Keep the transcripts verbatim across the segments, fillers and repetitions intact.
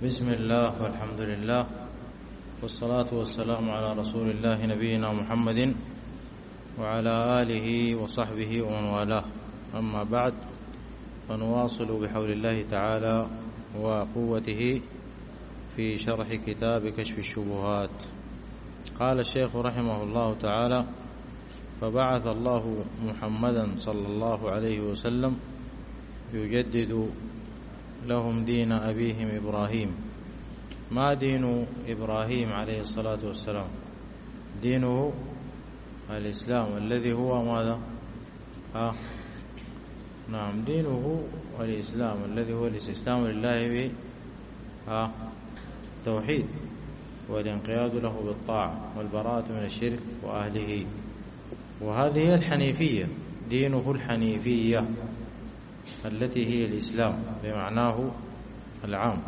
بسم الله والحمد لله والصلاة والسلام على رسول الله نبينا محمد وعلى آله وصحبه ومن والاه. أما بعد، فنواصل بحول الله تعالى وقوته في شرح كتاب كشف الشبهات. قال الشيخ رحمه الله تعالى: فبعث الله محمدا صلى الله عليه وسلم يجدد لهم دين أبيهم إبراهيم. ما دين إبراهيم عليه الصلاة والسلام؟ دينه الإسلام الذي هو ماذا؟ آه. نعم، دينه الإسلام الذي هو الاستسلام لله به آه. توحيد والانقياد له بالطاعة والبراءة من الشرك وأهله، وهذه هي الحنيفية. دينه الحنيفية التي هي الإسلام بمعناه العام.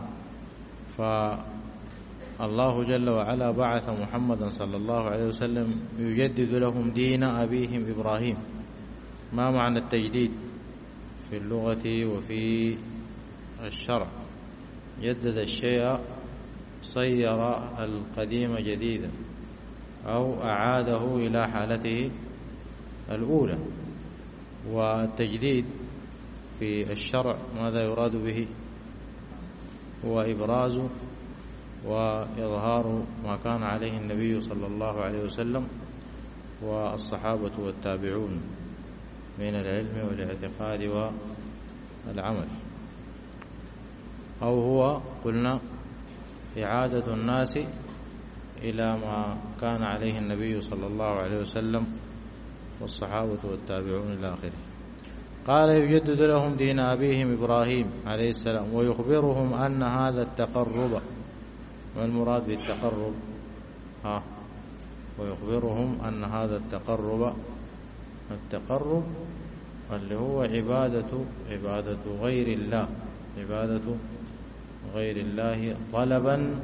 فالله جل وعلا بعث محمدا صلى الله عليه وسلم يجدد لهم دين أبيهم إبراهيم. ما معنى التجديد في اللغة وفي الشرع؟ جدد الشيء، صير القديم جديدا أو أعاده إلى حالته الأولى. والتجديد في الشرع ماذا يراد به؟ هو إبراز وإظهار ما كان عليه النبي صلى الله عليه وسلم والصحابة والتابعون من العلم والاعتقاد والعمل، أو هو قلنا إعادة الناس إلى ما كان عليه النبي صلى الله عليه وسلم والصحابة والتابعون إلى آخره. قال: يجدد لهم دين أبيهم إبراهيم عليه السلام ويخبرهم أن هذا التقرب. ما المراد بالتقرب؟ ها ويخبرهم أن هذا التقرب التقرب اللي هو عبادة عبادة غير الله عبادة غير الله طلبا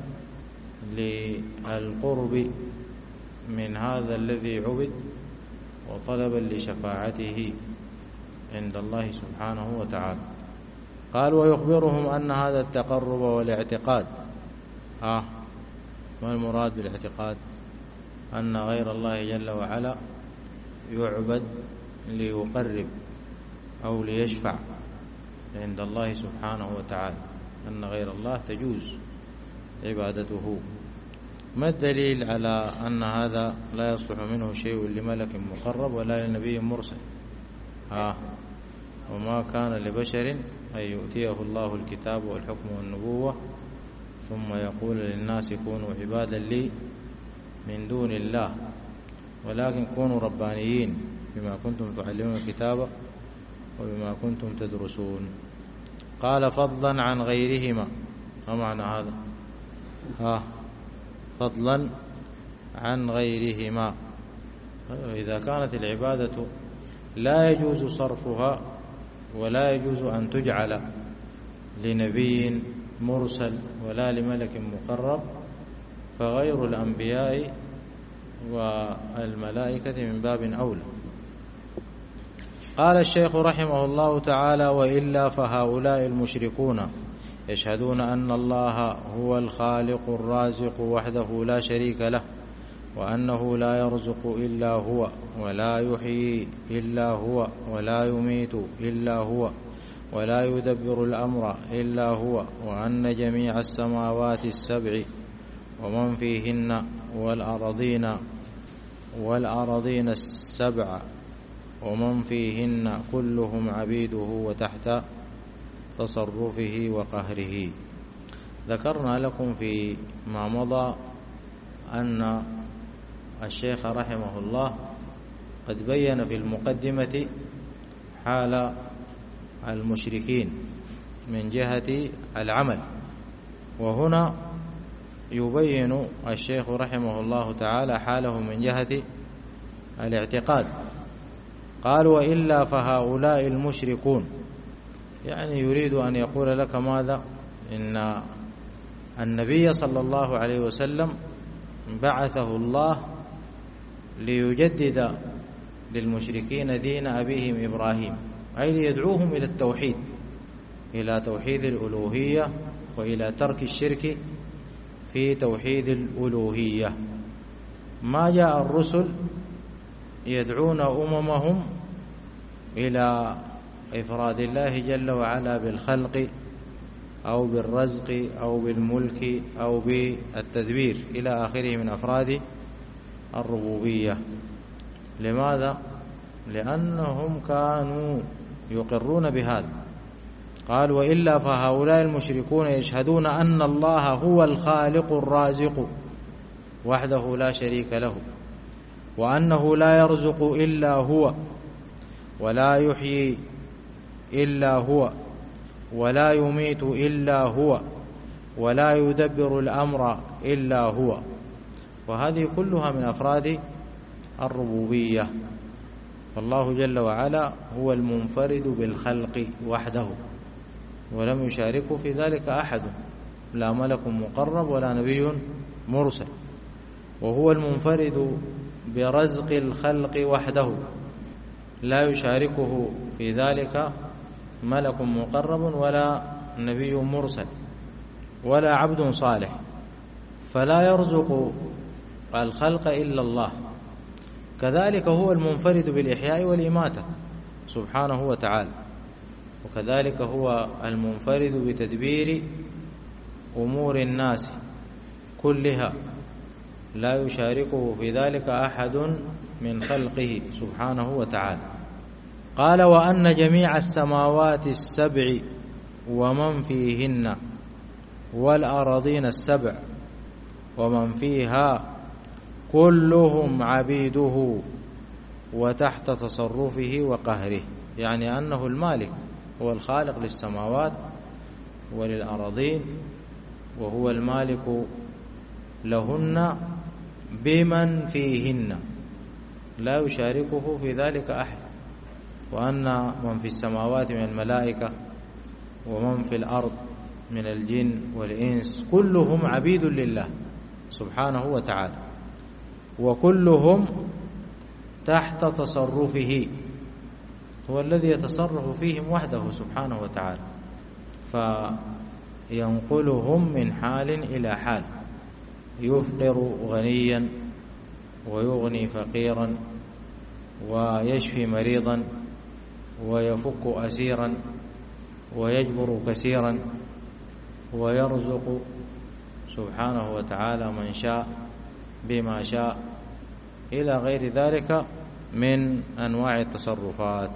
للقرب من هذا الذي عبد وطلبا لشفاعته عند الله سبحانه وتعالى. قال: ويخبرهم أن هذا التقرب والاعتقاد. آه ما المراد بالاعتقاد؟ أن غير الله جل وعلا يعبد ليقرب أو ليشفع عند الله سبحانه وتعالى، أن غير الله تجوز عبادته. ما الدليل على أن هذا لا يصلح منه شيء لملك مقرب ولا لنبي مرسل؟ آه وما كان لبشر أن يؤتيه الله الكتاب والحكم والنبوة ثم يقول للناس كونوا عبادا لي من دون الله ولكن كونوا ربانيين بما كنتم تعلمون الكتاب وبما كنتم تدرسون. قال: فضلا عن غيرهما. ما معنى هذا؟ آه فضلا عن غيرهما. إذا كانت العبادة لا يجوز صرفها ولا يجوز أن تجعل لنبي مرسل ولا لملك مقرب، فغير الأنبياء والملائكة من باب أولى. قال الشيخ رحمه الله تعالى: وإلا فهؤلاء المشركون يشهدون أن الله هو الخالق الرازق وحده لا شريك له، وأنه لا يرزق إلا هو ولا يحيي إلا هو ولا يميت إلا هو ولا يدبر الأمر إلا هو، وأن جميع السماوات السبع ومن فيهن والأرضين والأرضين السبع ومن فيهن كلهم عبيده وتحت تصرفه وقهره. ذكرنا لكم في ما مضى أن الشيخ رحمه الله قد بين في المقدمة حال المشركين من جهة العمل، وهنا يبين الشيخ رحمه الله تعالى حاله من جهة الاعتقاد. قال: وإلا فهؤلاء المشركون، يعني يريد أن يقول لك ماذا؟ إن النبي صلى الله عليه وسلم بعثه الله ليجدد للمشركين دين أبيهم إبراهيم، أي ليدعوهم إلى التوحيد، إلى توحيد الألوهية وإلى ترك الشرك في توحيد الألوهية. ما جاء الرسل يدعون أممهم إلى إفراد الله جل وعلا بالخلق أو بالرزق أو بالملك أو بالتدبير إلى آخره من أفراد الربوبية. لماذا؟ لأنهم كانوا يقرون بهذا. قال: وإلا فهؤلاء المشركون يشهدون أن الله هو الخالق الرازق وحده لا شريك له، وأنه لا يرزق إلا هو، ولا يحيي إلا هو، ولا يميت إلا هو، ولا يدبر الأمر إلا هو. وهذه كلها من أفراد الربوبية. فالله جل وعلا هو المنفرد بالخلق وحده، ولم يشاركه في ذلك أحد، لا ملك مقرب ولا نبي مرسل. وهو المنفرد برزق الخلق وحده، لا يشاركه في ذلك ملك مقرب ولا نبي مرسل ولا عبد صالح، فلا يرزق الخلق إلا الله. كذلك هو المنفرد بالإحياء والإماتة سبحانه وتعالى، وكذلك هو المنفرد بتدبير أمور الناس كلها، لا يشاركه في ذلك أحد من خلقه سبحانه وتعالى. قال: وأن جميع السماوات السبع ومن فيهن والأراضين السبع ومن فيها كلهم عبيده وتحت تصرفه وقهره، يعني أنه المالك، هو الخالق للسماوات وللأراضين، وهو المالك لهن بمن فيهن، لا يشاركه في ذلك أحد. وأن من في السماوات من الملائكة ومن في الأرض من الجن والإنس كلهم عبيد لله سبحانه وتعالى، وكلهم تحت تصرفه، هو الذي يتصرف فيهم وحده سبحانه وتعالى، فينقلهم من حال إلى حال، يفقر غنيا ويغني فقيرا، ويشفي مريضا ويفك أسيرا ويجبر كثيرا، ويرزق سبحانه وتعالى من شاء بما شاء، إلى غير ذلك من أنواع التصرفات.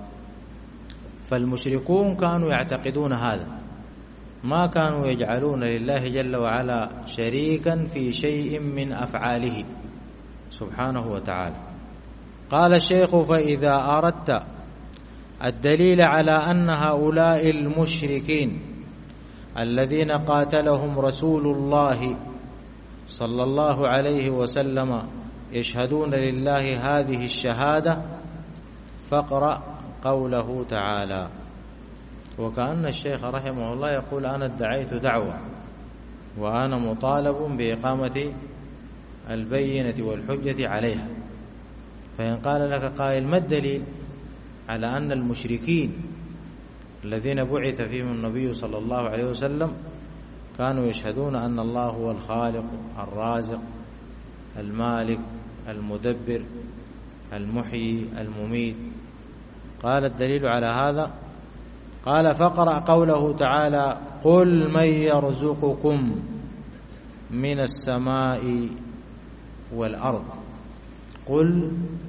فالمشركون كانوا يعتقدون هذا، ما كانوا يجعلون لله جل وعلا شريكا في شيء من أفعاله سبحانه وتعالى. قال الشيخ: فإذا أردت الدليل على أن هؤلاء المشركين الذين قاتلهم رسول الله صلى الله عليه وسلم يشهدون لله هذه الشهادة، فاقرأ قوله تعالى. وكأن الشيخ رحمه الله يقول: أنا ادعيت دعوة وأنا مطالب بإقامة البينة والحجة عليها. فإن قال لك قائل: ما الدليل على أن المشركين الذين بعث فيهم النبي صلى الله عليه وسلم كانوا يشهدون أن الله هو الخالق الرازق المالك المدبر المحيي المميت؟ قال: الدليل على هذا، قال: فاقرأ قوله تعالى: قل من يرزقكم من السماء والأرض. قل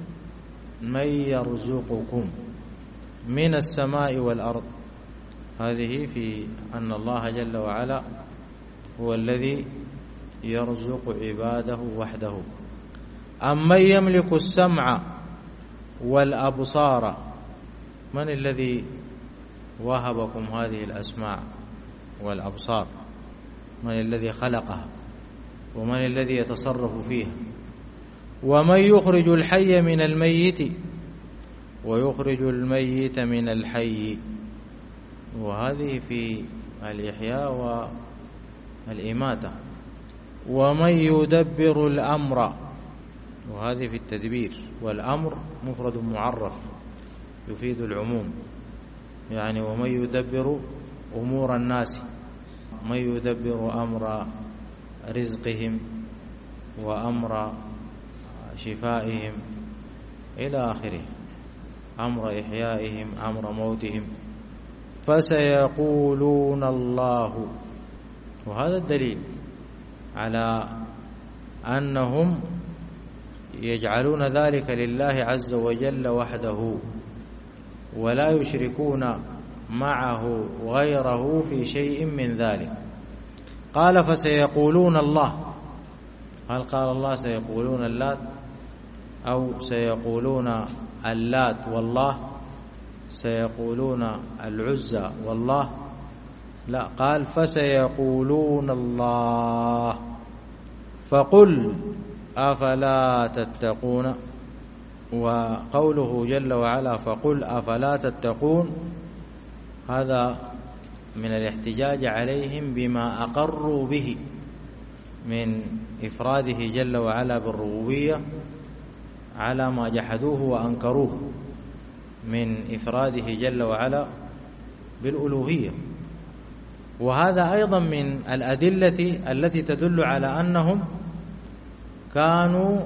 من يرزقكم من السماء والأرض، هذه في أن الله جل وعلا هو الذي يرزق عباده وحده. أمن يملك السمع والأبصار، من الذي وهبكم هذه الأسماع والأبصار؟ من الذي خلقها؟ ومن الذي يتصرف فيها؟ ومن يخرج الحي من الميت ويخرج الميت من الحي، وهذه في الإحياء والإماتة. ومن يدبر الأمر، وهذه في التدبير، والأمر مفرد معرف يفيد العموم، يعني ومن يدبر أمور الناس. من يدبر أمر رزقهم وأمر شفائهم إلى آخره، أمر إحيائهم، أمر موتهم. فسيقولون الله. وهذا الدليل على أنهم يجعلون ذلك لله عز وجل وحده، ولا يشركون معه غيره في شيء من ذلك. قال فسيقولون الله، هل قال الله سيقولون اللات أو سيقولون اللات والله، سيقولون العزى والله؟ لا، قال فسيقولون الله. فقل أفلا تتقون. وقوله جل وعلا فقل أفلا تتقون، هذا من الاحتجاج عليهم بما أقروا به من إفراده جل وعلا بالربوبية على ما جحدوه وأنكروه من إفراده جل وعلا بالألوهية. وهذا أيضا من الأدلة التي تدل على أنهم كانوا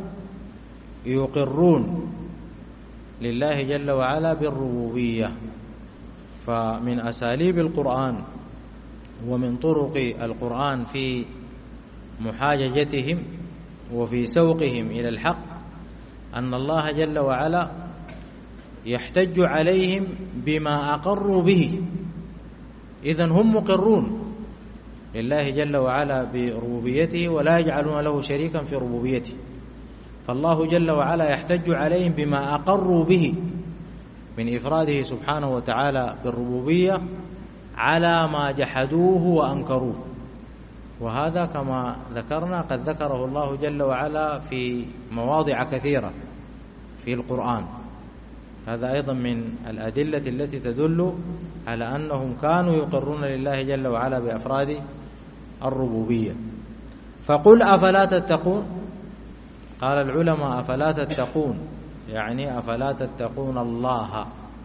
يقرون لله جل وعلا بالربوبية. فمن أساليب القرآن ومن طرق القرآن في محاججتهم وفي سوقهم إلى الحق أن الله جل وعلا يحتج عليهم بما أقروا به. إذن هم مقرون لله جل وعلا بربوبيته ولا يجعلون له شريكا في ربوبيته، فالله جل وعلا يحتج عليهم بما أقروا به من إفراده سبحانه وتعالى بالربوبية على ما جحدوه وأنكروه. وهذا كما ذكرنا قد ذكره الله جل وعلا في مواضع كثيرة في القرآن. هذا أيضا من الأدلة التي تدل على أنهم كانوا يقرون لله جل وعلا بأفراد الربوبية. فقل أفلا تتقون. قال العلماء أفلا تتقون يعني أفلا تتقون الله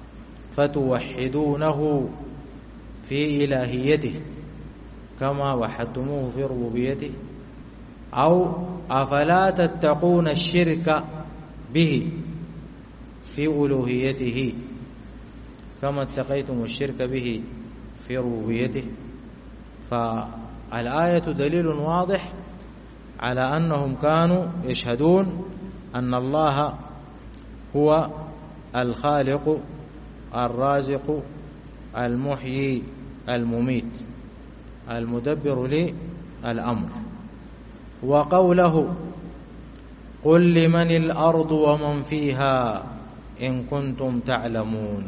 فتوحدونه في إلهيته كما وحدتموه في ربوبيته، أو أفلا تتقون الشرك به في ألوهيته كما اتقيتم الشرك به في ربوبيته. فالآية دليل واضح على أنهم كانوا يشهدون أن الله هو الخالق الرازق المحيي المميت المدبر للأمر. وقوله قل لمن الأرض ومن فيها إن كنتم تعلمون،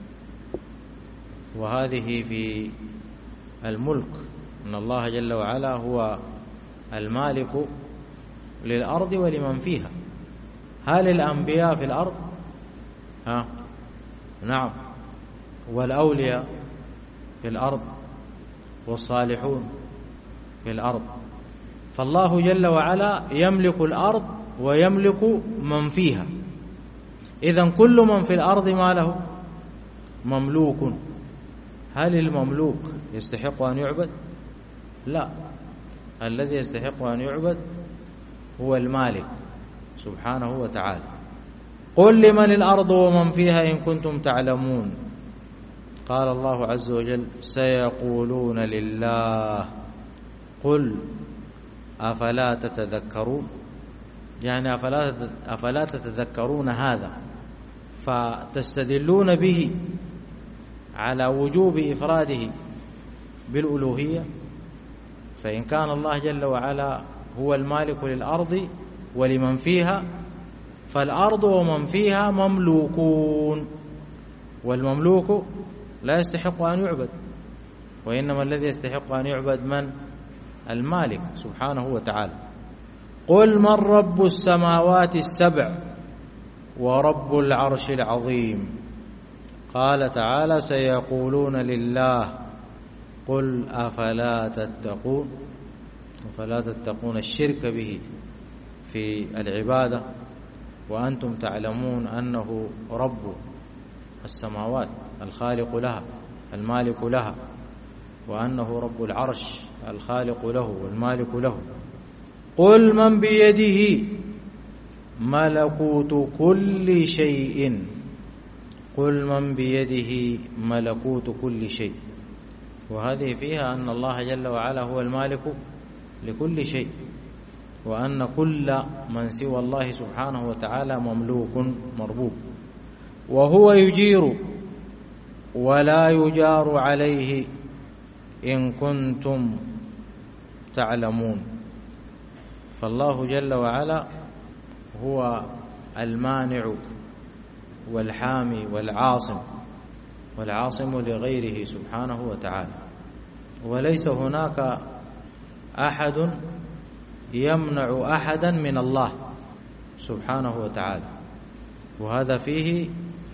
وهذه في الملك أن الله جل وعلا هو المالك للأرض ولمن فيها. هل الأنبياء في الأرض؟ ها نعم، والأولياء في الأرض والصالحون في الأرض. فالله جل وعلا يملك الأرض ويملك من فيها. إذن كل من في الأرض ما له مملوك. هل المملوك يستحق أن يعبد؟ لا، الذي يستحق أن يعبد هو المالك سبحانه وتعالى. قل لمن الأرض ومن فيها إن كنتم تعلمون. قال الله عز وجل سيقولون لله. قل أفلا تتذكرون، يعني أفلا أفلا تتذكرون هذا فتستدلون به على وجوب إفراده بالألوهية. فإن كان الله جل وعلا هو المالك للأرض ولمن فيها، فالأرض ومن فيها مملوكون، والمملوك لا يستحق أن يعبد، وإنما الذي يستحق أن يعبد من؟ المالك سبحانه وتعالى. قل من رب السماوات السبع ورب العرش العظيم. قال تعالى سيقولون لله. قل أفلا تتقون، أفلا تتقون الشرك به في العبادة وأنتم تعلمون أنه رب السماوات الخالق لها المالك لها. وأنه رب العرش الخالق له والمالك له. قل من بيده ملكوت كل شيء، قل من بيده ملكوت كل شيء، وهذه فيها أن الله جل وعلا هو المالك لكل شيء، وأن كل من سوى الله سبحانه وتعالى مملوك مربوب، وهو يجير ولا يجار عليه إن كنتم تعلمون. فالله جل وعلا هو المانع والحامي والعاصم، والعاصم لغيره سبحانه وتعالى، وليس هناك أحد يمنع أحدا من الله سبحانه وتعالى. وهذا فيه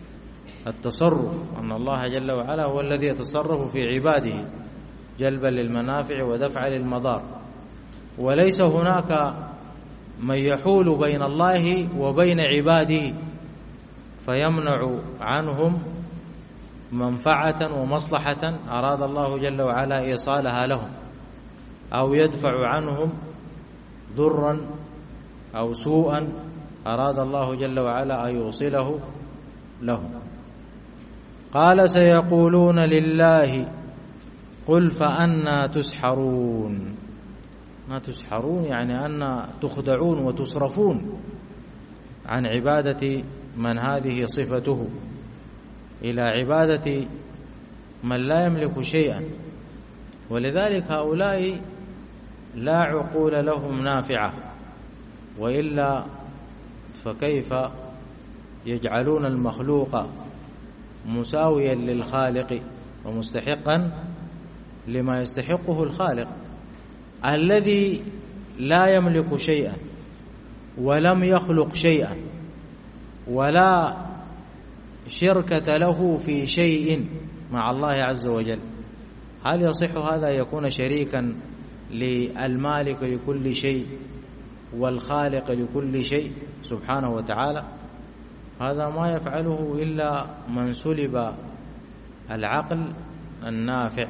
التصرف، أن الله جل وعلا هو الذي يتصرف في عباده جلبا للمنافع ودفعا للمضار، وليس هناك من يحول بين الله وبين عباده فيمنع عنهم منفعة ومصلحة أراد الله جل وعلا إيصالها لهم، أو يدفع عنهم ضرا أو سوءا أراد الله جل وعلا أن يوصله لهم. قال سيقولون لله قل فأنى تسحرون. ما تسحرون يعني أن تخدعون وتصرفون عن عبادة من هذه صفته إلى عبادة من لا يملك شيئا، ولذلك هؤلاء لا عقول لهم نافعة، وإلا فكيف يجعلون المخلوق مساويا للخالق ومستحقا لما يستحقه الخالق الذي لا يملك شيئا ولم يخلق شيئا ولا شركة له في شيء مع الله عز وجل. هل يصح هذا يكون شريكا للمالك لكل شيء والخالق لكل شيء سبحانه وتعالى؟ هذا ما يفعله إلا من سلب العقل النافع.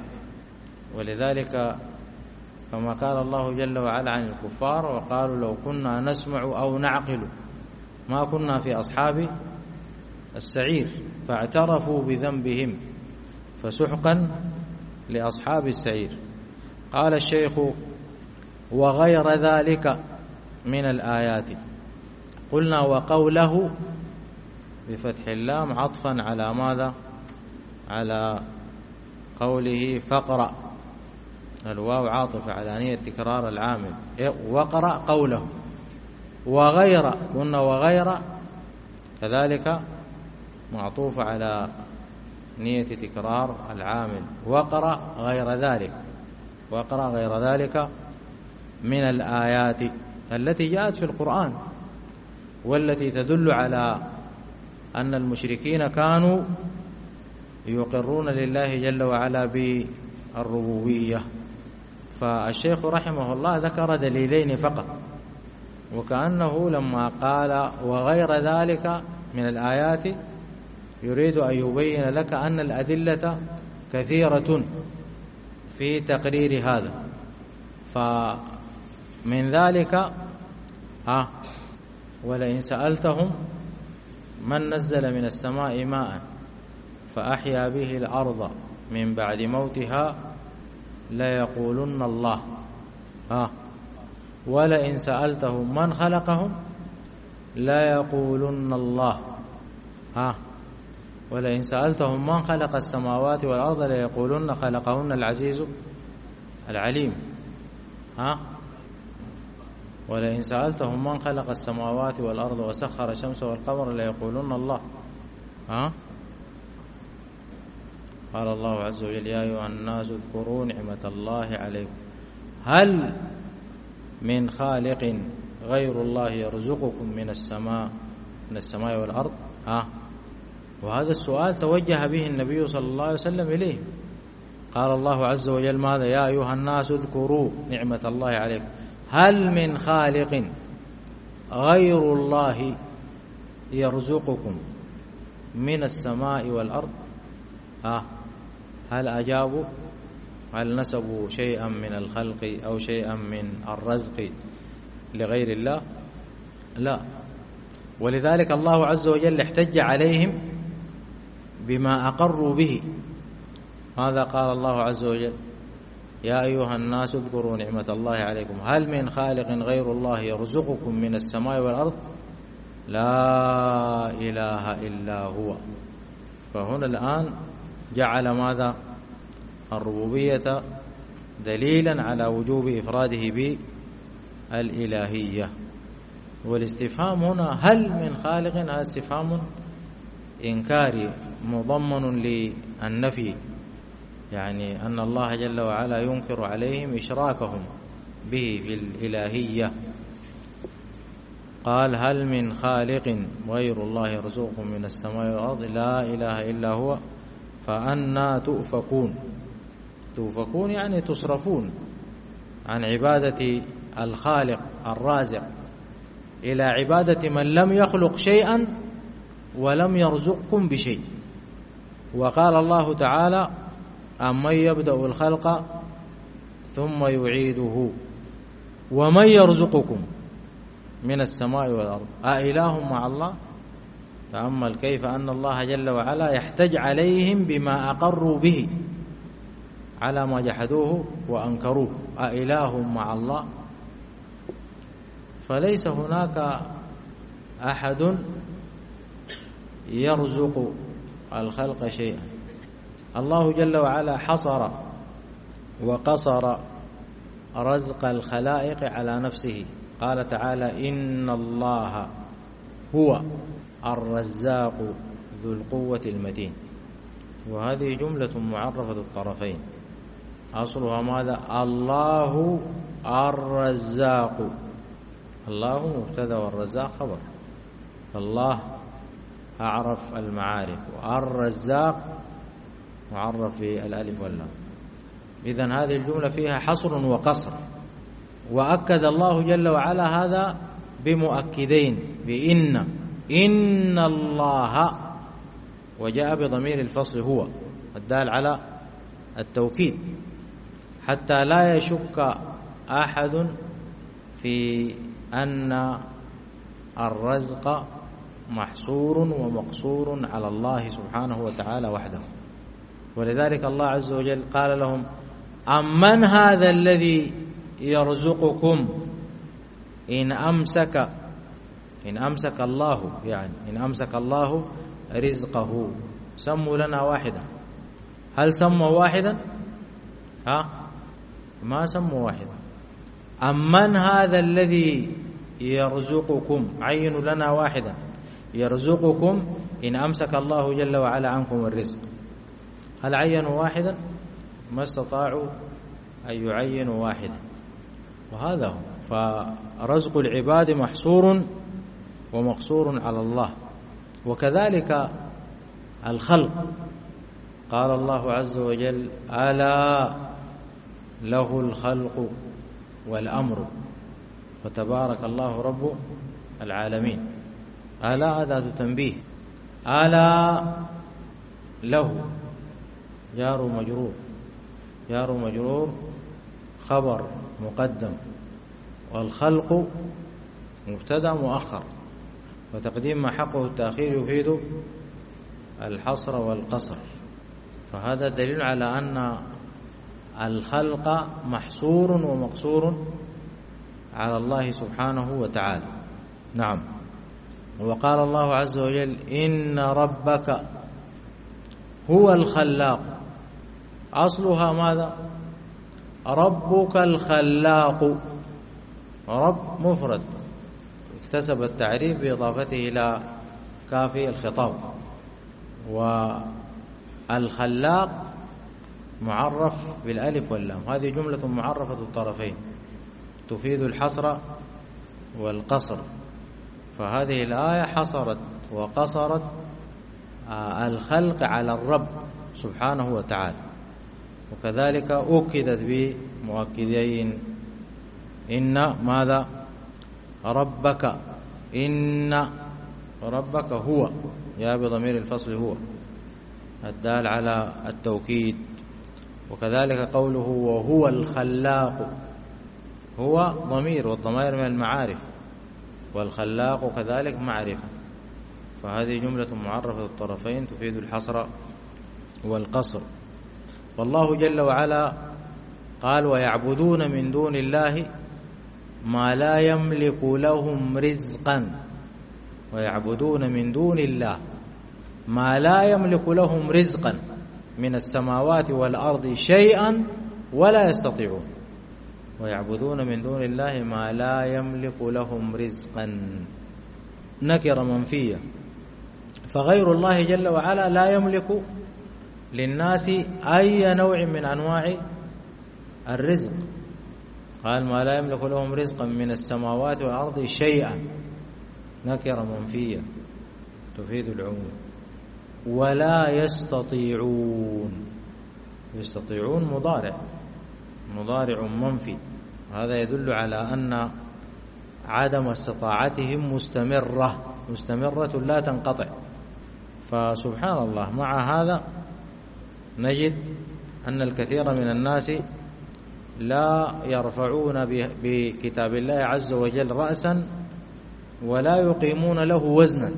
ولذلك كما قال الله جل وعلا عن الكفار وقالوا لو كنا نسمع أو نعقل ما كنا في أصحاب السعير فاعترفوا بذنبهم فسحقا لأصحاب السعير. قال الشيخ وغير ذلك من الآيات. قلنا وقوله بفتح اللام عطفا على ماذا؟ على قوله فاقرأ، الواو عاطفة على نية تكرار العامل، وقرأ قوله. وغير قلنا وغير كذلك معطوف على نية تكرار العامل، وقرأ غير ذلك، وقرأ غير ذلك من الآيات التي جاءت في القرآن والتي تدل على أن المشركين كانوا يقرون لله جل وعلا بالربوبية. فالشيخ رحمه الله ذكر دليلين فقط، وكأنه لما قال وغير ذلك من الآيات يريد أن يبين لك أن الأدلة كثيرة في تقرير هذا. فمن ذلك ها ولئن سألتهم من نزل من السماء ماء فأحيا به الأرض من بعد موتها ليقولن الله. ها ولئن سألتهم من خلقهم ليقولن الله. ها ولئن سألتهم من خلق السماوات والأرض ليقولن خلقهن العزيز العليم. ها ولئن سألتهم من خلق السماوات والأرض وسخر الشمس والقمر ليقولن الله. ها قال الله عز وجل يا أيها الناس اذكروا نعمة الله عليكم هل من خالق غير الله يرزقكم من السماء من السماء والأرض. ها وهذا السؤال توجه به النبي صلى الله عليه وسلم إليه. قال الله عز وجل ماذا؟ يا أيها الناس اذكروا نعمة الله عليكم هل من خالق غير الله يرزقكم من السماء والأرض. ها هل أجابوا؟ هل نسبوا شيئا من الخلق أو شيئا من الرزق لغير الله؟ لا. ولذلك الله عز وجل احتج عليهم بما أقروا به. ماذا قال الله عز وجل؟ يا أيها الناس اذكروا نعمة الله عليكم هل من خالق غير الله يرزقكم من السماء والأرض؟ لا إله إلا هو. فهنا الآن جعل ماذا؟ الربوبية دليلا على وجوب إفراده بالإلهية. والاستفهام هنا هل من خالق، هذا استفهام إنكاري مضمن للنفي، يعني أن الله جل وعلا ينكر عليهم إشراكهم به في الإلهية. قال هل من خالق غير الله يرزقكم من السماء والأرض لا إله إلا هو فأنا تؤفكون. تؤفكون يعني تصرفون عن عبادة الخالق الرازق إلى عبادة من لم يخلق شيئا ولم يرزقكم بشيء. وقال الله تعالى أمن يبدأ الخلق ثم يعيده ومن يرزقكم من السماء والأرض أإله مع الله؟ تأمل كيف أن الله جل وعلا يحتج عليهم بما أقروا به على ما جحدوه وأنكروه. أإله مع الله؟ فليس هناك أحد يرزق الخلق شيئا. الله جل وعلا حصر وقصر رزق الخلائق على نفسه. قال تعالى إن الله هو الرزاق ذو القوة المتين. وهذه جملة معرفة الطرفين، أصلها ماذا؟ الله الرزاق. الله مبتدأ والرزاق خبر، فالله أعرف المعارف، والرزاق معرف بالألف واللام. إذن هذه الجملة فيها حصر وقصر، وأكد الله جل وعلا هذا بمؤكدين بإن إن الله، وجاء بضمير الفصل هو الدال على التوكيد حتى لا يشك أحد في أن الرزق محصور ومقصور على الله سبحانه وتعالى وحده. ولذلك الله عز وجل قال لهم أمن هذا الذي يرزقكم إن أمسك إن أمسك الله، يعني إن أمسك الله رزقه. سموا لنا واحدا. هل سموا واحدا؟ ها؟ ما سموا واحدا. أمن هذا الذي يرزقكم، عينوا لنا واحدا يرزقكم إن أمسك الله جل وعلا عنكم الرزق. هل عينوا واحدا؟ ما استطاعوا أن يعينوا واحدا. وهذا هو. فرزق العباد محصور ومقصور على الله. وكذلك الخلق، قال الله عز وجل ألا له الخلق والأمر وتبارك الله رب العالمين. ألا أداة تنبيه، ألا له جار مجرور، جار مجرور خبر مقدم، والخلق مبتدأ مؤخر، وتقديم ما حقه التأخير يفيد الحصر والقصر. فهذا دليل على أن الخلق محصور ومقصور على الله سبحانه وتعالى. نعم. وقال الله عز وجل إن ربك هو الخلاق. أصلها ماذا؟ ربك الخلاق. رب مفرد اكتسب التعريف بإضافته إلى كافي الخطاب، والخلاق معرف بالألف واللام. هذه جملة معرفة الطرفين تفيد الحصر والقصر. فهذه الآية حصرت وقصرت الخلق على الرب سبحانه وتعالى، وكذلك أكدت بمؤكدين إن ماذا؟ ربك. إن ربك هو، يا بضمير الفصل هو الدال على التوكيد. وكذلك قوله وهو الخلاق، هو ضمير والضمائر من المعارف، والخلاق كذلك معرفة، فهذه جملة معرفة الطرفين تفيد الحصر والقصر. والله جل وعلا قال ويعبدون من دون الله ما لا يملك لهم رزقا، ويعبدون من دون الله ما لا يملك لهم رزقا من السماوات والأرض شيئا ولا يستطيعون، ويعبدون من دون الله ما لا يملك لهم رزقا، نكرة منفية، فغير الله جل وعلا لا يملك للناس أي نوع من أنواع الرزق، قال ما لا يملك لهم رزقا من السماوات والأرض شيئا، نكرة منفية تفيد العموم، ولا يستطيعون، يستطيعون مضارع مضارع منفي، هذا يدل على أن عدم استطاعتهم مستمرة مستمرة لا تنقطع. فسبحان الله، مع هذا نجد أن الكثير من الناس لا يرفعون بكتاب الله عز وجل رأسا ولا يقيمون له وزنا،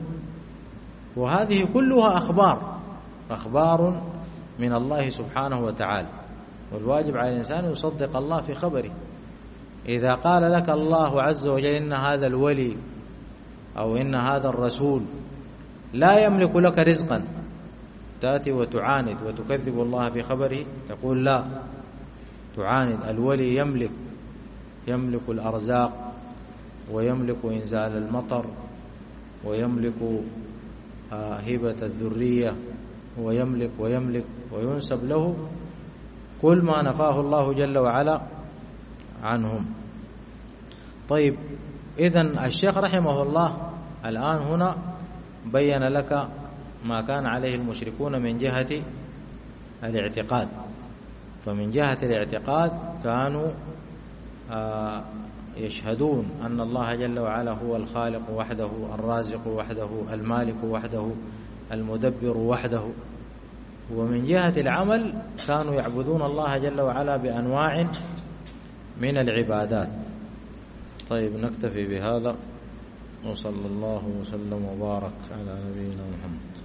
وهذه كلها أخبار أخبار من الله سبحانه وتعالى، والواجب على الإنسان يصدق الله في خبره. إذا قال لك الله عز وجل إن هذا الولي أو إن هذا الرسول لا يملك لك رزقا، تأتي وتعاند وتكذب الله في خبره، تقول لا، تعاند. الولي يملك يملك الأرزاق، ويملك إنزال المطر، ويملك هبة الذرية، ويملك ويملك وينسب له كل ما نفاه الله جل وعلا عنهم. طيب، إذن الشيخ رحمه الله الآن هنا بين لك ما كان عليه المشركون من جهة الاعتقاد. فمن جهة الاعتقاد كانوا يشهدون أن الله جل وعلا هو الخالق وحده، الرازق وحده، المالك وحده، المدبر وحده. ومن جهة العمل كانوا يعبدون الله جل وعلا بأنواع من العبادات. طيب، نكتفي بهذا، وصلى الله وسلم وبارك على نبينا محمد.